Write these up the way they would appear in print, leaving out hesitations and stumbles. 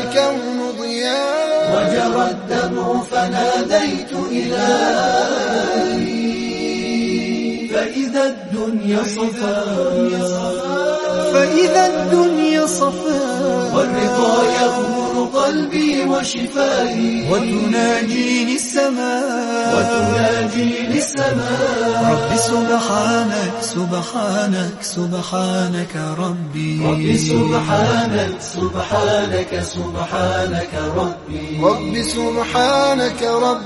الكون ضياء وجرى الدمع فناديت إلهي فإذا الدنيا صفا والرضا يغمر قلبي وشفائي وتناجيني السماء ربي سبحانك ربي سبحانك ربي سبحانك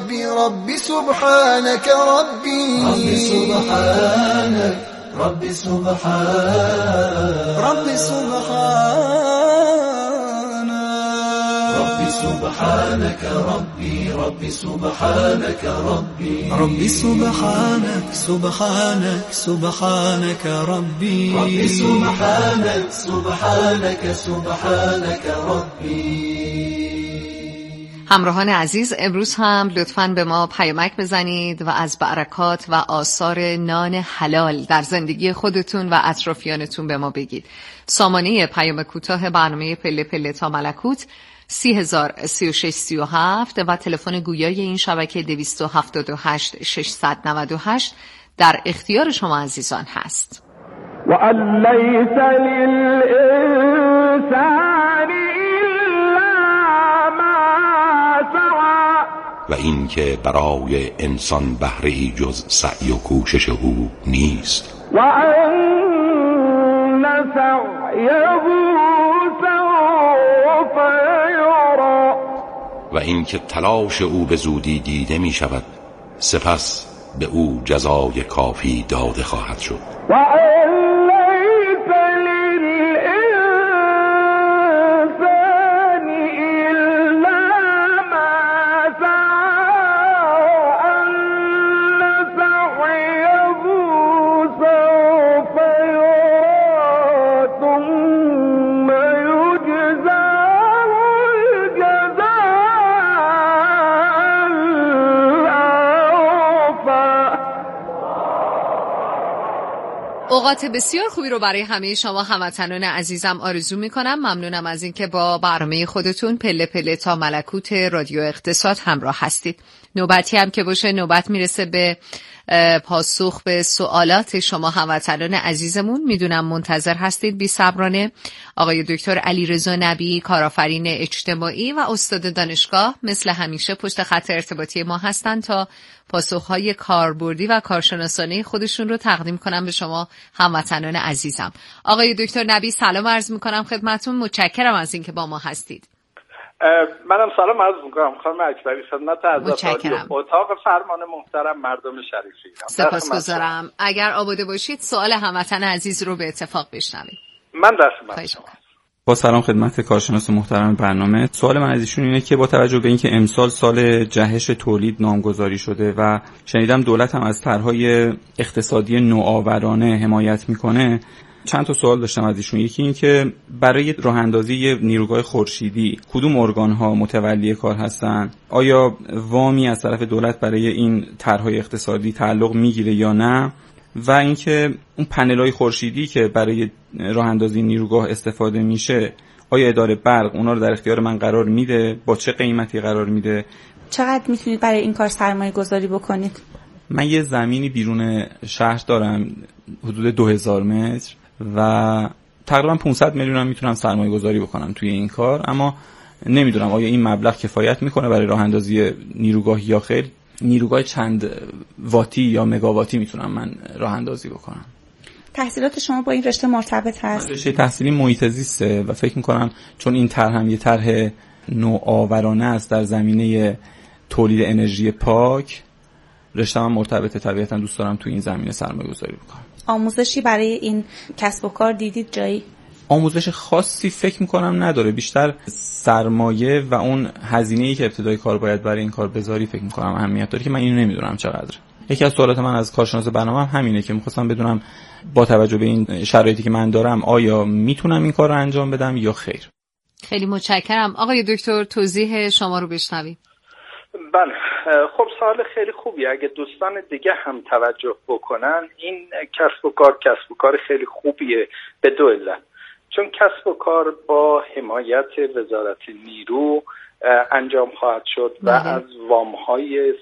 همراهان عزیز، امروز هم لطفاً به ما پیامک بزنید و از برکات و آثار نان حلال در زندگی خودتون و اطرافیانتون به ما بگید. سامانه پیام کوتاه برنامه پله پله تا ملکوت 303637 و تلفن گویای این شبکه 278 698 در اختیار شما عزیزان هست. و ان لیس للانسان الا ما سعی و این که برای انسان بهره‌ای جز سعی و کوشش او نیست و ان سعیه سوف یری و این که تلاش او به زودی دیده می شود سپس به او جزای کافی داده خواهد شد. و ان لیس للانسان الا ما سعی ان سعیه سوف یری ثم یجزاه اوقات بسیار خوبی رو برای همه شما هموطنان عزیزم آرزو میکنم. ممنونم از اینکه با برنامه خودتون پله پله تا ملکوت رادیو اقتصاد همراه هستید. نوبتی هم که باشه نوبت میرسه به پاسخ به سوالات شما هموطنان عزیزمون. میدونم منتظر هستید بی صبرانه. آقای دکتر علیرضا نبی، کارآفرین اجتماعی و استاد دانشگاه، مثل همیشه پشت خط ارتباطی ما هستن تا پاسخهای کاربردی و کارشناسانه خودشون رو تقدیم کنم به شما هموطنان عزیزم. آقای دکتر نبی سلام عرض میکنم خدمتتون. متشکرم از اینکه با ما هستید. منم سلام عرض میکنم خانم اکبری خدمت عزیزان اتاق فرمان محترم مردم شریفی. سپاسگزارم. اگر آماده باشید سوال هموطن عزیز رو به اتفاق بشنویم. من در خدمت شما. با سلام خدمت کارشناس محترم برنامه. سوال من از ایشون اینه که با توجه به اینکه امسال سال جهش تولید نامگذاری شده و شنیدم دولت هم از طرح‌های اقتصادی نوآورانه حمایت میکنه، چند تا سوال داشتم از ایشون. یکی این که برای راه اندازی نیروگاه خورشیدی کدوم ارگان‌ها متولی کار هستن؟ آیا وامی از طرف دولت برای این طرح‌های اقتصادی تعلق میگیره یا نه؟ و اینکه اون پنل‌های خورشیدی که برای راه اندازی نیروگاه استفاده میشه، آیا اداره برق اونا رو در اختیار من قرار میده؟ با چه قیمتی قرار میده؟ چقدر میتونید برای این کار سرمایه گذاری بکنید؟ من یه زمینی بیرون شهر دارم حدود 2000 متر و تقریبا 500 میلیون هم میتونم سرمایه گذاری بکنم توی این کار، اما نمیدونم آیا این مبلغ کفایت میکنه برای راه اندازی نیروگاه یا خیر. نیروگاه چند واتی یا مگاواتی میتونم من راه اندازی بکنم. تحصیلات شما با این رشته مرتبط هست؟ رشته تحصیلی محیط زیسته و فکر میکنم چون این طرح هم یه طرح نوآورانه است در زمینه تولید انرژی پاک، رشته هم مرتبطه. طبیعتا دوست دارم تو این زمینه سرمایه گذاری بکنم. آموزشی برای این کسب و کار دیدید جایی؟ آموزش خاصی فکر میکنم نداره، بیشتر سرمایه و اون هزینه‌ای که ابتدای کار باید برای این کار بذاری فکر میکنم اهمیت داره که من اینو نمیدونم چقدره. یکی از سوالات من از کارشناس برنامه هم همینه که میخواستم بدونم با توجه به این شرایطی که من دارم آیا میتونم این کار رو انجام بدم یا خیر. خیلی متشکرم. آقای دکتر توضیح شما رو بشنویم. بله، خب سوال خیلی خوبی. اگه دوستان دیگه هم توجه بکنن این کسب و کار خیلی خوبیه به دو علت. چون کسب و کار با حمایت وزارت نیرو انجام خواهد شد و از وام‌های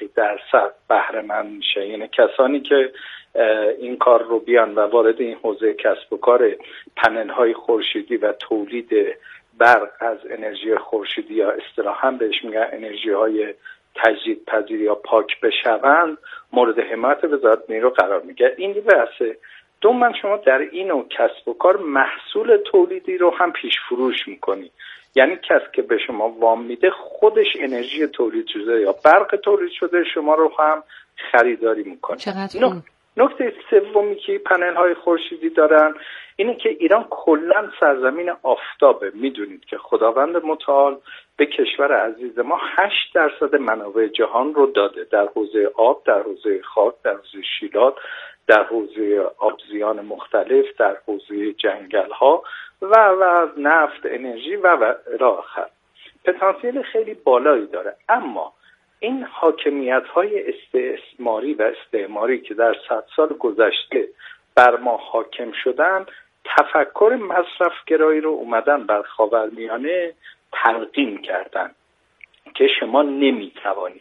0% بهره مند میشه. یعنی کسانی که این کار رو بیان و وارد این حوزه کسب و کار پنل‌های خورشیدی و تولید برق از انرژی خورشیدی یا اصطلاحاً بهش میگن انرژی‌های تجدیدپذیر یا پاک بشوند مورد حمایت وزارت نیرو قرار میگیره. این بحثه. دوم، شما در این نوع کسب و کار محصول تولیدی رو هم پیش فروش میکنی. یعنی کسی که به شما وام میده خودش انرژی تولید شده یا برق تولید شده شما رو هم خریداری میکنه. نکته سومی که پنل های خورشیدی دارن اینه که ایران کلا سرزمین آفتابه. میدونید که خداوند متعال به کشور عزیز ما 8% منابع جهان رو داده، در حوزه آب، در حوزه خاک، در حوزه شیلات، در حوزه آبزیان مختلف، در حوزه جنگل ها و نفت، انرژی و الاخر. پتانسیل خیلی بالایی داره. اما این حاکمیت های استعماری و استعماری که در 100 سال گذشته بر ما حاکم شدن، تفکر مصرفگرایی رو اومدن بر خاورمیانه تلقین کردن که شما نمیتوانید.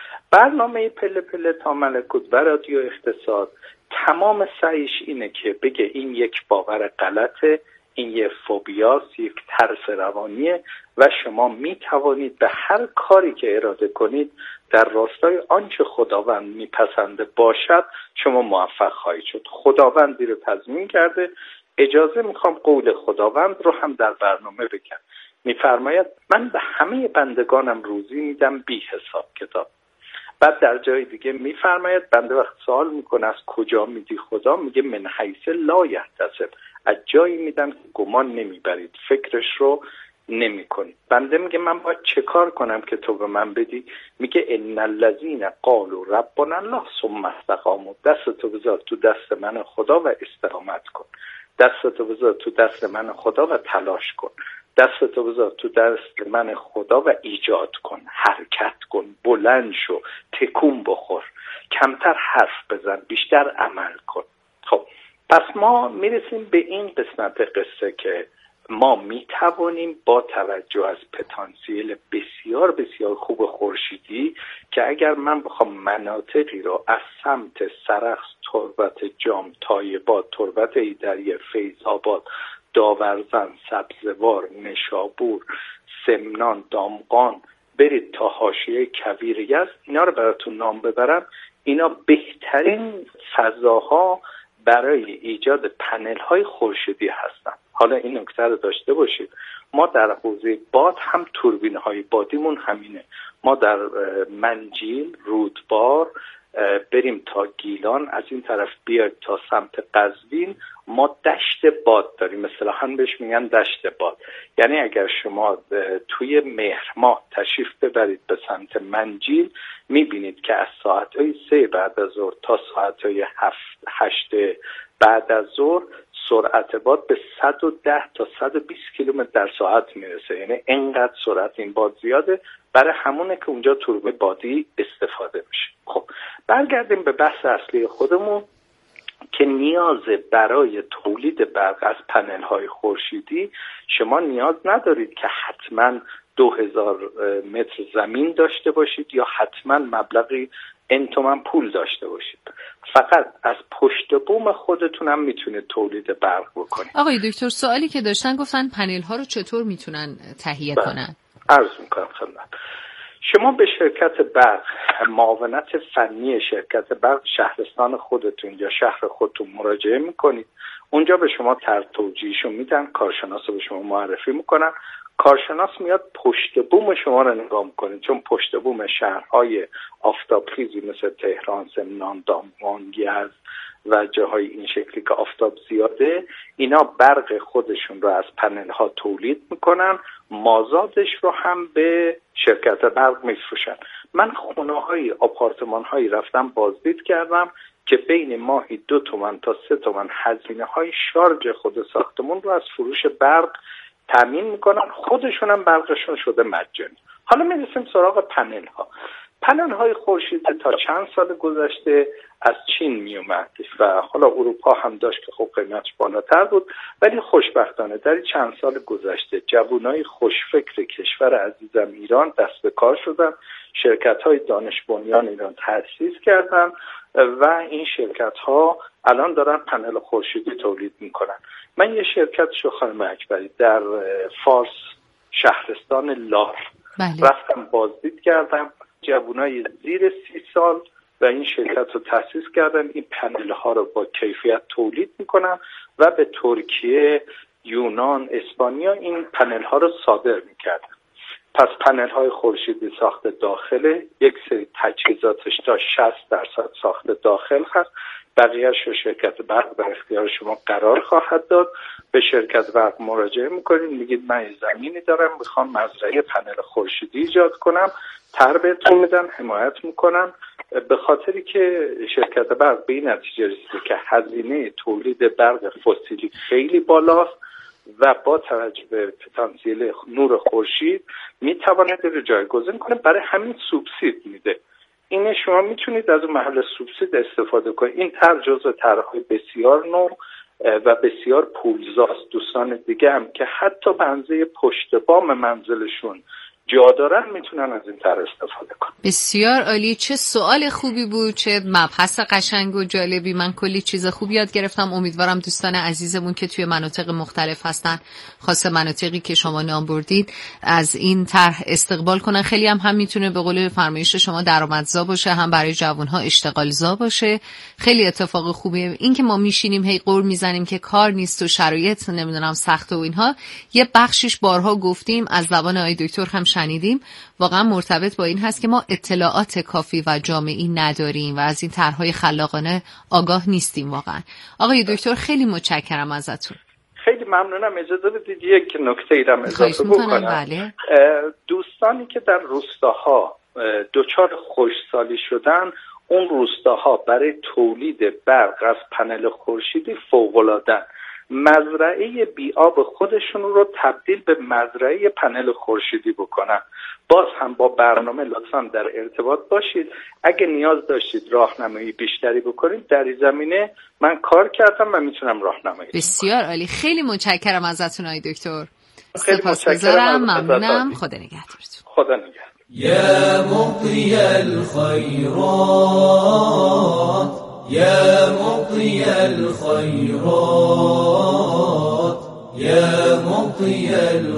برنامه پله پله تا ملکوت و رادیو اقتصاد تمام سعیش اینه که بگه این یک باور غلطه، این یک فوبیاست، یک ترس روانیه و شما می توانید به هر کاری که اراده کنید در راستای آنچه خداوند میپسنده باشد شما موفق خواهید شد. خداوندی رو تضمین کرده. اجازه میخوام قول خداوند رو هم در برنامه بگم. میفرماید من به همه بندگانم روزی میدم بی حساب کتاب. بعد در جای دیگه میفرماید بنده وقت سوال میکنه از کجا میدی خدا، میگه من حیث لا یحتسب، از جایی میدم که گمان نمیبرید، فکرش رو نمیکنید. بنده میگه من باید چه کار کنم که تو به من بدی؟ میگه ان الذین قالوا ربنا الله ثم استقاموا، دستتو بذار تو دست من خدا و استقامت کن، دستتو بذار تو دست من خدا و تلاش کن، دستتو بذار تو دست من خدا و ایجاد کن، حرکت کن، بلند شو، تکون بخور، کمتر حرف بزن، بیشتر عمل کن. خب پس ما میرسیم به این قسمت قصه که ما میتوانیم با توجه از پتانسیل بسیار بسیار خوب خورشیدی که اگر من بخوام مناطقی رو از سمت سرخس، تربت جام، طایبات، تربت ایدری، فیض‌آباد، داورزن، سبزوار، نشابور، سمنان، دامغان برید تا حاشیه کویر یزد، اینا رو براتون نام ببرم، اینا بهترین فضاها برای ایجاد پنل های خورشیدی هستن. حالا این نکته رو داشته باشید، ما در حوزه باد هم توربین های بادیمون همینه. ما در منجیل، رودبار بریم تا گیلان، از این طرف بیاید تا سمت قزوین، ما دشت باد داریم. اصطلاحاً بهش میگن دشت باد. یعنی اگر شما توی مهر ماه تشریف ببرید به سمت منجیل، میبینید که از ساعتهای 3 بعد از ظهر تا ساعتهای 8 بعد از ظهر سرعت باد به 110 تا 120 کیلومتر در ساعت میرسه. یعنی اینقدر سرعت این باد زیاده، برای همونه که اونجا توربین بادی استفاده میشه. خب برگردیم به بحث اصلی خودمون که نیاز برای تولید برق از پنل های خورشیدی شما نیاز ندارید که حتما 2000 متر زمین داشته باشید یا حتما مبلغی تومن پول داشته باشید. فقط از پشت بوم خودتون هم میتونید تولید برق بکنید. آقای دکتر سوالی که داشتن گفتن پنل ها رو چطور میتونن تهیه کنن؟ عرض میکنم خدمت شما. به شرکت برق، معاونت فنی شرکت برق شهرستان خودتون یا شهر خودتون مراجعه میکنید. اونجا به شما طرح توجیهشو میدن، کارشناس رو به شما معرفی میکنن. کارشناس میاد پشت بوم شما رو نگاه میکنه، چون پشت بوم شهرهای آفتابخیزی مثل تهران، سمنان، دامغان، یزد و جاهای این شکلی که آفتاب زیاده، اینا برق خودشون رو از پنل ها تولید میکنن، مازادش رو هم به شرکت برق میفروشن. من خونه های، آپارتمان هایی رفتم بازدید کردم که بین ماهی 2 تومن تا 3 تومن هزینه های شارژ خود ساختمون رو از فروش برق تامین میکنن، خودشون هم برقشون شده مجانی. حالا میرسیم سراغ پنل ها. پنل‌های خورشیدی تا چند سال گذشته از چین می اومد و حالا اروپا هم داشت که خب قیمتش بالاتر بود، ولی خوشبختانه در چند سال گذشته جوانای خوشفکر کشور عزیزم ایران دست به کار شدن، شرکت‌های دانش بنیان ایران تأسیس کردن و این شرکت‌ها الان دارن پنل خورشیدی تولید میکنن. من یه شرکتشو خانم اکبری در فارس شهرستان لار رفتم بازدید کردم، جوانای زیر 30 سال و این شرکت رو تأسیس کردن، این پنل ها رو با کیفیت تولید میکنن و به ترکیه، یونان، اسپانیا این پنل ها رو صادر میکردن. پس پنل های خورشیدی ساخت داخله، یک سری تجهیزاتش تا 60% ساخت داخل هست، بقیه‌اش رو شرکت برق در اختیار شما قرار خواهد داد. به شرکت برق مراجعه میکنید، میگید من زمینی دارم میخوام مزرعه پنل خورشیدی ایجاد کنم، طرح بهتون میدن، حمایت میکنن. به خاطری که شرکت برق به این نتیجه رسیده که هزینه تولید برق فسیلی خیلی بالاست و با توجه به پتانسیل نور خورشید میتواند رو جایگزین کنه، برای همین سوبسید میده. این شما میتونید از اون محل سوبسید استفاده کنید. این طرح جزو طرح‌های بسیار نو و بسیار پولزاست. دوستان دیگه هم که حتی به اندازه پشت بام منزلشون جا دارن میتونن از این طرح استفاده کنن. بسیار عالی، چه سوال خوبی بود، چه مبحث قشنگ و جالبی. من کلی چیز خوب یاد گرفتم. امیدوارم دوستان عزیزمون که توی مناطق مختلف هستن، خاصه مناطقی که شما نام بردید، از این طرح استقبال کنن. خیلی هم میتونه به قول فرمایش شما درآمدزا باشه، هم برای جوانها اشتغالزا باشه. خیلی اتفاق خوبیه. این که ما میشینیم هی قور میزنیم که کار نیست و شرایط نمیدونم سخت و اینها، یه بخشش بارها گفتیم، از زبان آقای دکتر هم شنیدیم، واقعا مرتبط با این هست که ما اطلاعات کافی و جامعی نداریم و از این طرح‌های خلاقانه آگاه نیستیم. واقعا آقای دکتر خیلی متشکرم ازتون. خیلی ممنونم. اجازه بدید یک نکته ای رو اضافه بکنم. بله. دوستانی که در روستاها دچار خشکسالی شدن، اون روستاها برای تولید برق از پنل خورشیدی فوق‌العاده‌اند. مزرعه بی‌آب خودشون رو تبدیل به مزرعه پنل خورشیدی بکنن. باز هم با برنامه لطفاً در ارتباط باشید. اگه نیاز داشتید راهنمایی بیشتری بکنید در این زمینه، من کار کردم و میتونم راهنمایی. بسیار عالی، خیلی متشکرم ازتون آقای دکتر. خیلی متشکرم، ممنونم. خدا نگهدارتون. خدا نگهدار. يا مطي الخيرات يا مطي الخيرات يا مطي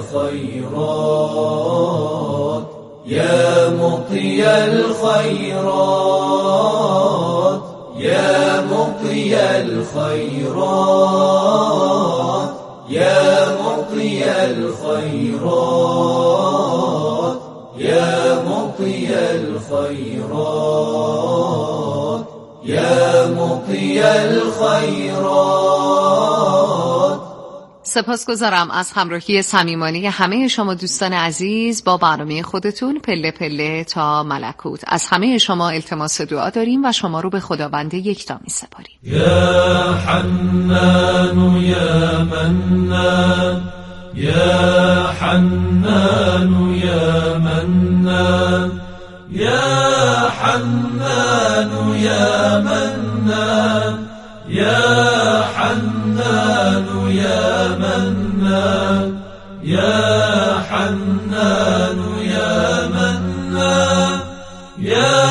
الخيرات يا مطي الخيرات يا مطي الخيرات يا مطي الخيرات يا مطي الخيرات يا مطي الخيرات. سپاسگزارم از همراهی صمیمانه همه شما دوستان عزیز با برنامه خودتون پله پله تا ملکوت. از همه شما التماس دعا داریم و شما رو به خداوند یکتا می‌سپاریم. یا حنان یا منان یا حنان یا منان یا حنان یا منان یا حنان یا منان یا حنان یا منان یا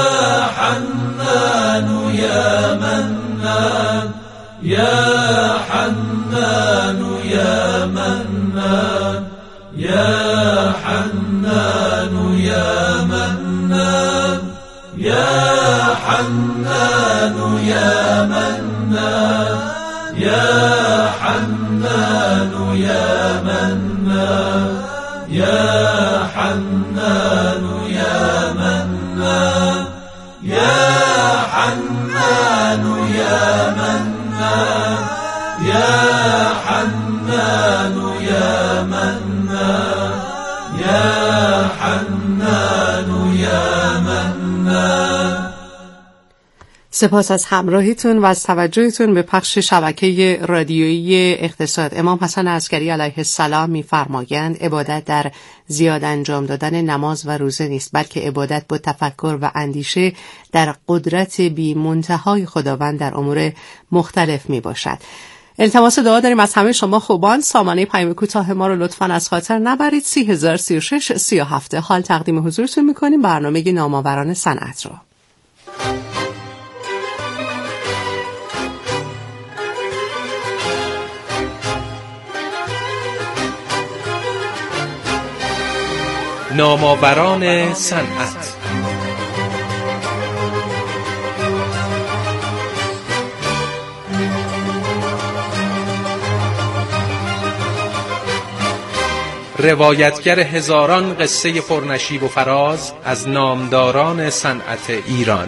حنان یا منان یا حنان یا منان یا حنان یا منان یا حنان یا منان یا حنان یا منان یا حنان یا منان یا حنان یا منان یا حنان یا منان یا حنان یا منان. سپاس از همراهیتون و از توجهتون به پخش شبکه رادیویی اقتصاد. امام حسن عسکری علیه السلام می‌فرمایند عبادت در زیاد انجام دادن نماز و روزه نیست، بلکه عبادت با تفکر و اندیشه در قدرت بی منتهای خداوند در امور مختلف میباشد. التماس دعا داریم از همه شما خوبان. سامانه پیام کوتاه ما رو لطفاً از خاطر نبرید. 30036 37. حال تقدیم حضورتون می‌کنیم برنامه نامآوران صنعت رو. نامآوران صنعت. روایتگر هزاران قصه پرنشیب و فراز از نامداران صنعت ایران.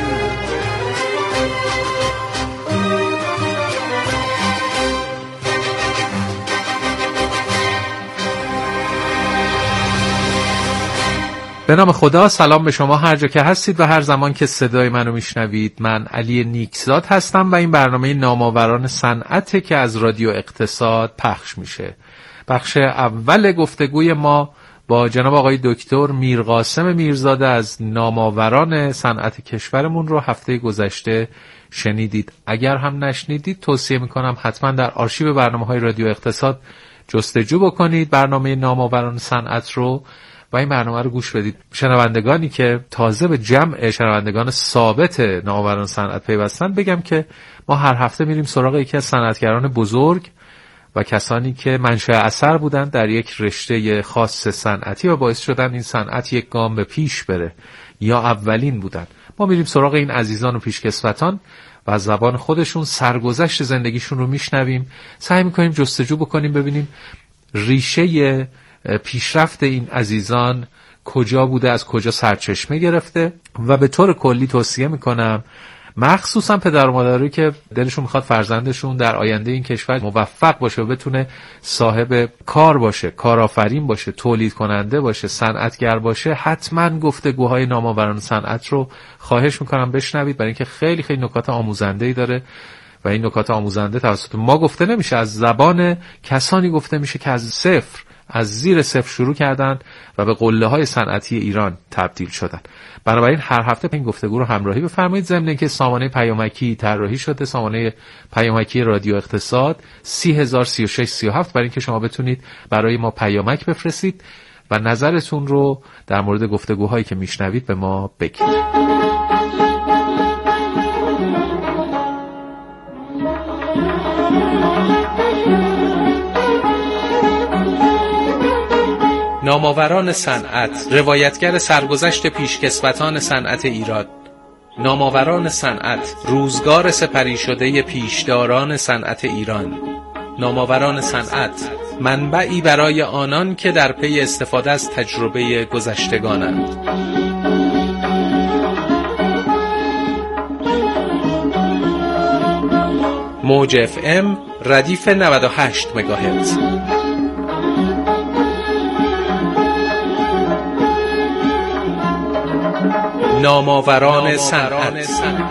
به نام خدا، سلام به شما هر جا که هستید و هر زمان که صدای منو میشنوید. من علی نیکزاد هستم و این برنامه نامآوران صنعته که از رادیو اقتصاد پخش میشه. بخش اول گفتگوی ما با جناب آقای دکتر میرقاسم میرزاده از نامآوران صنعت کشورمون رو هفته گذشته شنیدید. اگر هم نشنیدید توصیه میکنم حتما در آرشیو برنامه‌های رادیو اقتصاد جستجو بکنید برنامه نامآوران صنعت رو و این برنامه رو گوش بدید. شنوندگانی که تازه به جمع شنوندگان ثابت نامآوران صنعت پیوستن بگم که ما هر هفته میریم سراغ یکی از صنعتگران بزرگ و کسانی که منشأ اثر بودند در یک رشته خاص صنعتی و باعث شدن این صنعت یک گام به پیش بره یا اولین بودند. ما میریم سراغ این عزیزان و پیشکسوتان و از زبان خودشون سرگذشت زندگیشون رو میشنویم. سعی میکنیم جستجو بکنیم ببینیم ریشه پیشرفت این عزیزان کجا بوده، از کجا سرچشمه گرفته و به طور کلی توصیه میکنم مخصوصا پدر و مادری که دلشون میخواد فرزندشون در آینده این کشور موفق باشه و بتونه صاحب کار باشه، کارآفرین باشه، تولید کننده باشه، صنعتگر باشه، حتما گفتگوهای نامآوران صنعت رو خواهش میکنم بشنوید، برای اینکه خیلی خیلی نکات آموزنده‌ای داره و این نکات آموزنده توسط ما گفته نمیشه، از زبان کسانی گفته میشه که از زیر صفر شروع کردن و به قله‌های صنعتی ایران تبدیل شدن. بنابراین هر هفته این گفتگو رو همراهی بفرمایید. ضمن اینکه سامانه پیامکی طراحی شده، سامانه پیامکی رادیو اقتصاد 30036 37، برای اینکه شما بتونید برای ما پیامک بفرستید و نظرتون رو در مورد گفتگوهایی که میشنوید به ما بگید. نامآوران صنعت، روایتگر سرگذشت پیشکسوتان صنعت ایران. نامآوران صنعت، روزگار سپری شده پیشداران صنعت ایران. نامآوران صنعت، منبعی برای آنان که در پی استفاده از تجربه گذشتگانند. موج FM ردیف 98 مگاهرتز. نامآوران صنعت.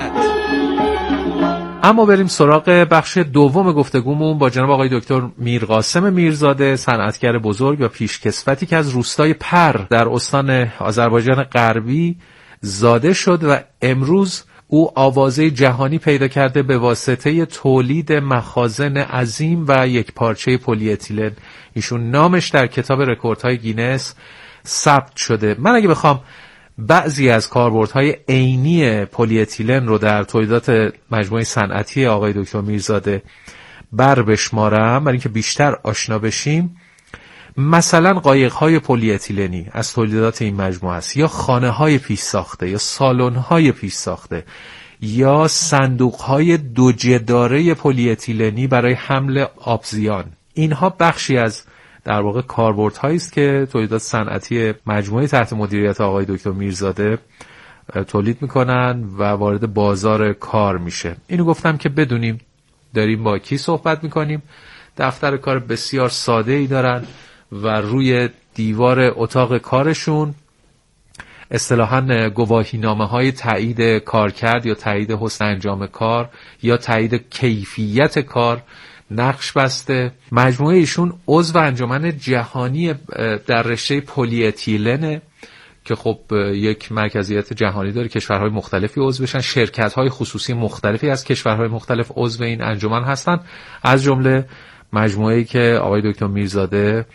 اما بریم سراغ بخش دوم گفتگومون با جناب آقای دکتر میرقاسم میرزاده، صنعتگر بزرگ و پیشکسوتی که از روستای پر در استان آذربایجان غربی زاده شد و امروز او آوازه جهانی پیدا کرده به واسطه تولید مخازن عظیم و یک پارچه پلی اتیلن. ایشون نامش در کتاب رکوردهای گینس ثبت شده. من اگه بخوام بعضی از کاربردهای عینی پلی اتیلن رو در تولیدات مجموعه صنعتی آقای دکتر میرزاده بشمارم برای اینکه بیشتر آشنا بشیم، مثلا قایق‌های پلی اتیلنی از تولیدات این مجموعه است، یا خانه‌های پیش ساخته، یا سالن‌های پیش ساخته، یا صندوق‌های دو جداره پلی اتیلنی برای حمل آبزیان. اینها بخشی از در واقع کاربردهایی است که تولیدات صنعتی مجموعه تحت مدیریت آقای دکتر میرزاده تولید میکنن و وارد بازار کار میشه. اینو گفتم که بدونیم داریم با کی صحبت میکنیم. دفتر کار بسیار ساده ای دارن و روی دیوار اتاق کارشون اصطلاحاً گواهینامه‌های تایید کارکرد یا تایید حسن انجام کار یا تایید کیفیت کار نقش بسته. مجموعه ایشون عضو انجمن جهانی در رشته پلی اتیلن که خب یک مرکزیت جهانی داره، کشورهای مختلفی عضو بشن، شرکت‌های خصوصی مختلفی از کشورهای مختلف عضو این انجمن هستن، از جمله مجموعه‌ای که آقای دکتر میرزاده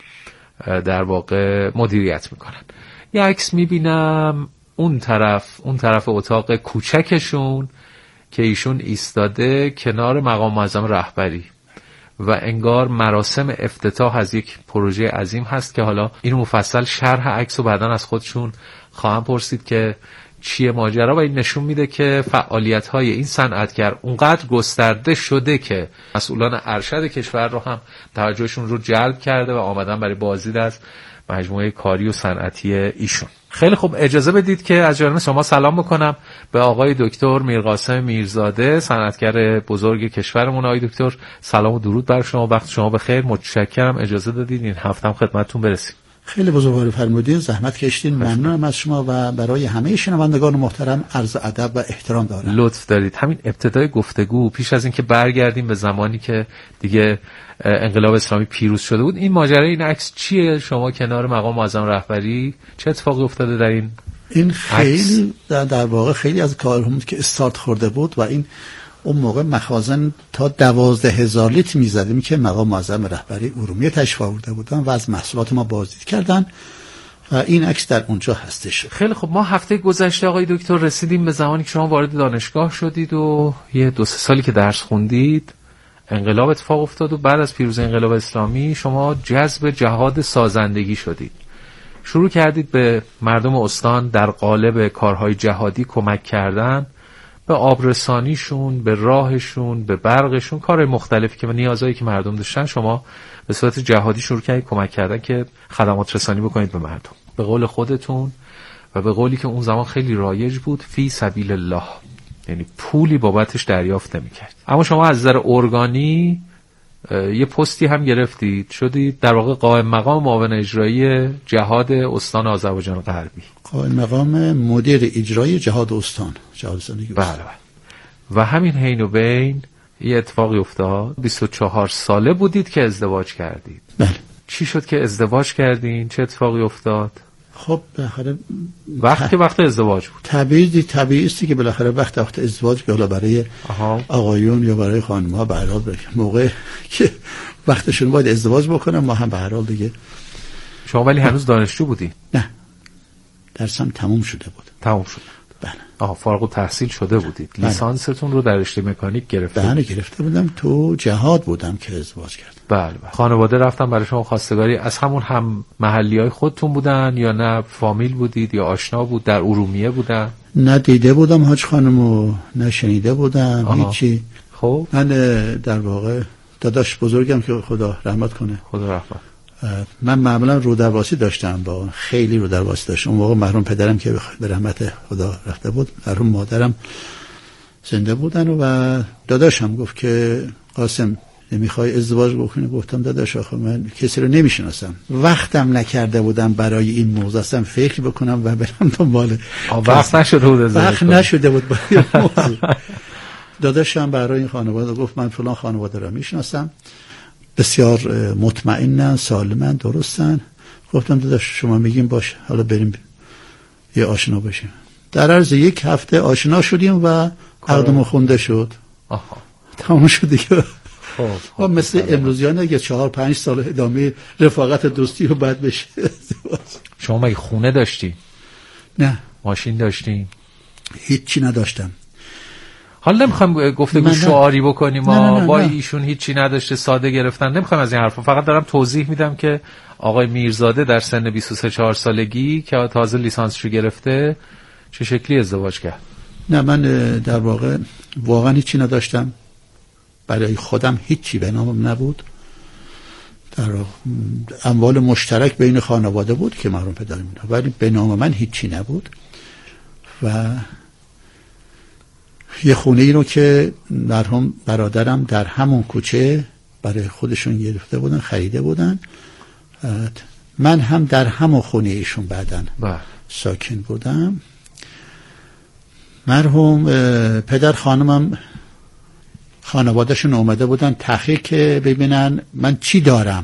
در واقع مدیریت میکنن. یه عکس میبینم اون طرف اتاق کوچکشون که ایشون ایستاده کنار مقام معظم رهبری و انگار مراسم افتتاح از یک پروژه عظیم هست که حالا اینو مفصل شرح عکس و بعداً از خودشون خواهم پرسید که چیه ماجرا. و این نشون میده که فعالیت‌های این صنعتگر اونقدر گسترده شده که مسئولان ارشد کشور رو هم توجهشون رو جلب کرده و آمدن برای بازدید از مجموعه کاری و صنعتی ایشون. خیلی خوب، اجازه بدید که از جانب شما سلام بکنم به آقای دکتر میرقاسم میرزاده، صنعتگر بزرگ کشورمون. آقای دکتر سلام و درود بر شما، وقت شما بخیر. متشکرم اجازه دادید این هفتم خدمتتون برسیم. خیلی بزرگواری فرمودین، زحمت کشیدین، ممنونم از شما و برای همه شنوندگان محترم عرض ادب و احترام دارم. لطف دارید. همین ابتدای گفتگو پیش از اینکه برگردیم به زمانی که دیگه انقلاب اسلامی پیروز شده بود، این ماجرای این عکس چیه؟ شما کنار مقام معظم رهبری چه اتفاقی افتاده در این خیلی در واقع خیلی از کارهم که استارت خورده بود و این اون موقع مخازن تا 12,000 لیتر می‌زدیم که مقام معظم رهبری ارومیه تشریف آورده بودن و از محصولات ما بازدید کردن و این عکس در اونجا هستش. خیلی خب، ما هفته گذشته آقای دکتر رسیدیم به زمانی که شما وارد دانشگاه شدید و یه 2-3 سالی که درس خوندید انقلاب اتفاق افتاد و بعد از پیروزی انقلاب اسلامی شما جذب جهاد سازندگی شدید. شروع کردید به مردم استان در قالب کارهای جهادی کمک کردن، به آبرسانیشون، به راهشون، به برقشون، کار مختلفی که نیازایی که مردم داشتن شما به صورت جهادی شروع کردید کمک کردن که خدمات رسانی بکنید به مردم. به قول خودتون و به قولی که اون زمان خیلی رایج بود، فی سبیل الله، یعنی پولی بابتش دریافت نمی‌کرد. اما شما از نظر ارگانی یه پستی هم گرفتید، شدید در واقع قائم مقام معاون اجرایی جهاد استان آذربایجان غربی. قائم مقام مدیر اجرایی جهاد استان، جهاد استان. بله. و همین حین و بین یه اتفاقی افتاد. 24 ساله بودید که ازدواج کردید. بله. چی شد که ازدواج کردین؟ چه اتفاقی افتاد؟ خب بالاخره وقت ازدواج بود. طبیعی است که بالاخره وقت ازدواج که حالا برای آقایون یا برای خانم‌ها به هر حال موقع که وقتشون باید ازدواج بکنن، ما هم به هر حال دیگه. شما ولی هنوز دانشجو بودی؟ نه، درسم تموم شده بود. بله. فارغ التحصیل شده بودید. بله. لیسانستون رو در رشته مکانیک گرفته؟ بله گرفته بودم. تو جهاد بودم که ازدواج کردم. بله. خانواده رفتن برای شما خواستگاری از همون هم محلیای خودتون بودن یا نه فامیل بودید یا آشنا بود در ارومیه بودن؟ نه دیده بودم حاج خانمو، نه شنیده بودم هیچی. خب من در واقع داداش بزرگم که خدا رحمت کنه، خدا رحمت، من معمولا رودرواسی داشتم، با خیلی رودرواسی داشتم. اون موقع مرحوم پدرم که به رحمت خدا رفته بود، مرحوم مادرم زنده بودن و داداشم گفت که قاسم نمیخوای ازدواج بکنی؟ گفتم داداش آخه من کسی رو نمیشناسم، وقتم نکرده بودم برای این موضوع اصلا فکر بکنم و برم دنبال. وقت نشده بود برای موضوع. داداشم برای این خانواده گفت من فلان خانواده رو میشناسم، بسیار مطمئنن، سالمن، درستن. گفتم داداش شما میگیم باشه، حالا بریم یه آشنا بشیم. در عرض 1 هفته آشنا شدیم و عقدمون خونده شد. تمام شد دیگه. خب مثل امروزیانه که 4-5 سال ادامه رفاقت دوستی رو بعد بشه. شما مگه خونه داشتی؟ نه. ماشین داشتی؟ هیچی نداشتم. حالا نمیخوایم گفتگو شعاری بکنیم با ایشون هیچی نداشته، ساده گرفتن، نمیخوایم از این حرفا. فقط دارم توضیح میدم که آقای میرزاده در سن 23-4 سالگی که تازه لیسانسشو گرفته چه شکلی ازدواج کرد. نه من در واقع واقعا هیچی نداشتم، برای خودم هیچی به نامم نبود. در اموال مشترک بین خانواده بود که مرحوم پدرم، ولی به نام من هیچی نبود. و یه خونه ای رو که مرحوم برادرم در همون کوچه برای خودشون گرفته بودن، خریده بودن، من هم در همون خونه ایشون بعدن ساکن بودم، مرحوم پدر خانمم خانوادهشون اومده بودن تحقیق که ببینن من چی دارم.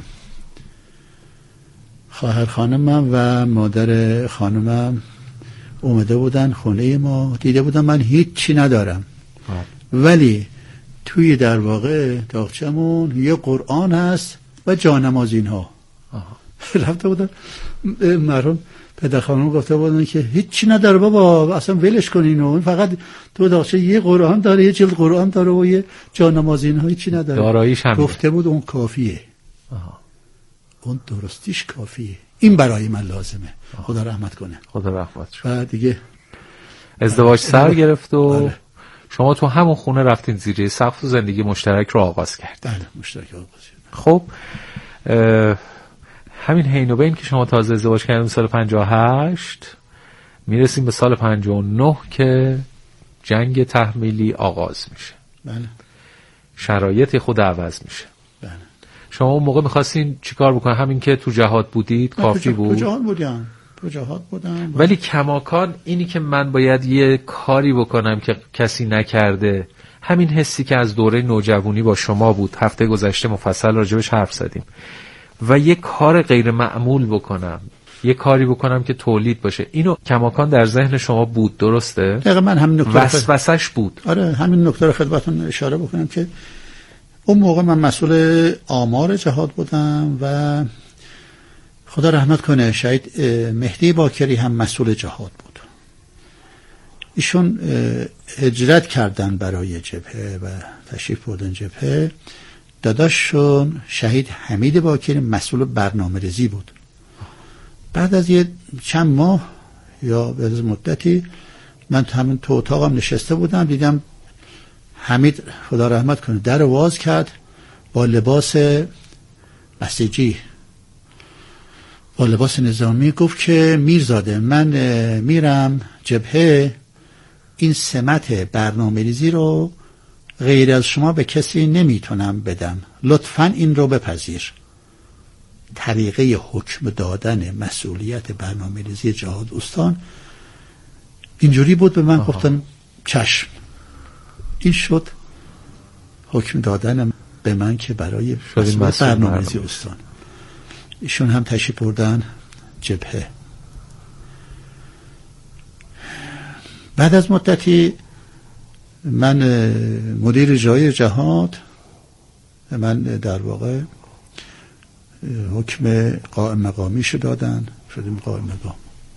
خواهر خانمم و مادر خانمم اومده بودن خونه ما، دیده بودن من هیچ چی ندارم، ولی توی در واقع تاقچمون یه قرآن هست و جانمازین ها. رفته بودن مرحوم پدر خانم گفته بودن که هیچ چی نداره بابا، اصلا ولش کنین، و فقط تو داخل یه قرآن داره، یه جلد قرآن داره و یه جانمازین ها، هیچ چی نداره. داراییش هم گفته بود اون کافیه. اون درستیش کافیه، این برای من لازمه. خدا رحمت کنه. خدا رحمت کنه. و دیگه ازدواج سر گرفت و شما تو همون خونه رفتین زیر سقف و زندگی مشترک رو آغاز کرد. بله مشترک آغاز کرد. خب همین حین و بین که شما تازه ازدواج کردین سال 58 میرسیم به سال 59 که جنگ تحمیلی آغاز میشه. بله. شرایط خود عوض میشه. بله. شما اون موقع میخواستین چیکار بکنین؟ همین که تو جهاد بودید کافی بود؟ تو جهاد بودم. ولی کماکان اینی که من باید یه کاری بکنم که کسی نکرده، همین حسی که از دوره نوجوانی با شما بود، هفته گذشته مفصل راجبش حرف زدیم، و یه کار غیر معمول بکنم، یه کاری بکنم که تولید باشه، اینو کماکان در ذهن شما بود، درسته؟ دقیقا من همین نکته وسوسش بود. آره همین نکته رو خدمتتون اشاره بکنم که اون موقع من مسئول آمار جهاد بودم و خدا رحمت کنه شهید مهدی باکری هم مسئول جهاد بود. ایشون هجرت کردن برای جبهه و تشریف بردن جبهه. داداششون شهید حمید باکری مسئول برنامه‌ریزی بود. بعد از یه چند ماه یا بعد از مدتی من همین تو اتاقم نشسته بودم، دیدم حمید خدا رحمت کنه در واز کرد با لباس بسیجی، با لباس نظامی، گفت که میرزاده من میرم جبهه، این سمت برنامه‌ریزی رو غیر از شما به کسی نمیتونم بدم، لطفاً این رو بپذیر. طریقه حکم دادن مسئولیت برنامه‌ریزی جهاد استان اینجوری بود. به من گفتن چشم. این شد حکم دادن به من که برای برنامه‌ریزی استان. ایشون هم تشریف بردن جبهه. بعد از مدتی من مدیر جای جهاد، من در واقع حکم قائم مقامیشو دادن، شدیم قائم مقام.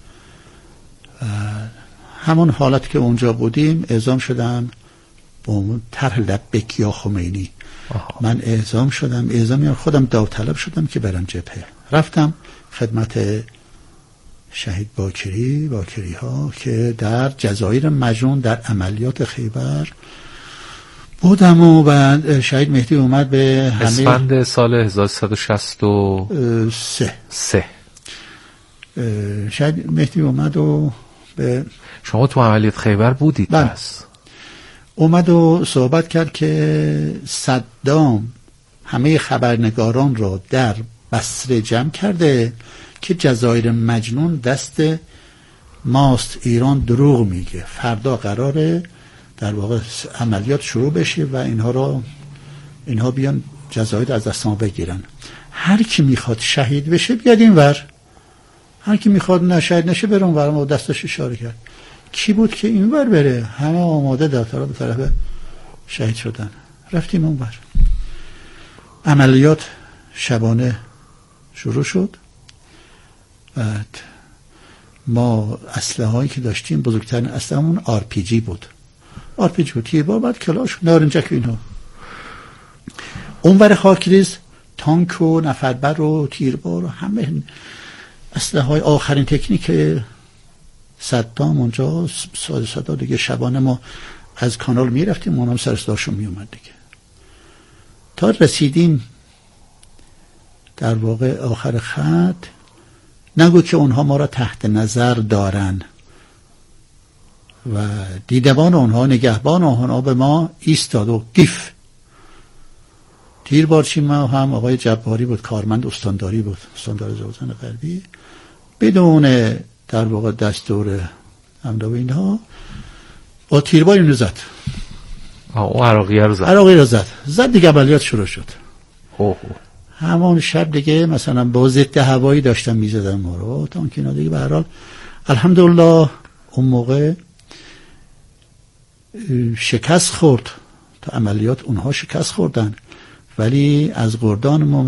همون حالت که اونجا بودیم اعزام شدم با اون طرح لبیک یا خمینی. من اعزام شدم، اعزامی خودم داوطلب شدم که برم جبهه. رفتم خدمت شهید باکری ها که در جزایر مجنون در عملیات خیبر بودم و بعد شهید مهدی اومد به همه اسفند سال 1363 شهید مهدی اومد و به شما تو عملیات خیبر بودید؟ بس اومد و صحبت کرد که صدام همه خبرنگاران را در بصره جمع کرده که جزایر مجنون دست ماست، ایران دروغ میگه، فردا قراره در واقع عملیات شروع بشه و اینها بیان جزایر از دست ما بگیرن. هر کی میخواد شهید بشه بیاد این ور، هر کی میخواد نشهید نشه برون ور. ما دستش اشاره کرد. کی بود که این ور بره؟ همه آماده در طرف شهید شدن. رفتیم اون ور. عملیات شبانه شروع شد. بعد ما اسلحه هایی که داشتیم بزرگترین اسلحه‌مون RPG بود. RPG بود، تیربار، بعد کلاش، نارنجک و اینها. اونور خاکریز تانک و نفربر و تیربار و همه اسلحه های آخرین تکنیک صدام اونجا. صدا دیگه شبانه ما از کانال میرفتیم، اونم سر صداشون میومد دیگه. تا رسیدیم در واقع آخر خط، نگو که اونها ما را تحت نظر دارن و دیدبان اونها، نگهبان اونها به ما ایستاد و گیف تیربارچی ما هم آقای جباری بود، کارمند استانداری بود، استاندار زوزن غربی، بدون در واقع دستور حمله و اینها با تیربار اینو زد. اون عراقی رو زد. عراقی رو زد دیگه عملیات شروع شد. همون شب دیگه مثلا با ضد هوایی داشتن میزدن ما رو تانکینا دیگه. به هر حال الحمدلله اون موقع شکست خورد، تا عملیات اونها شکست خوردن، ولی از گردان ما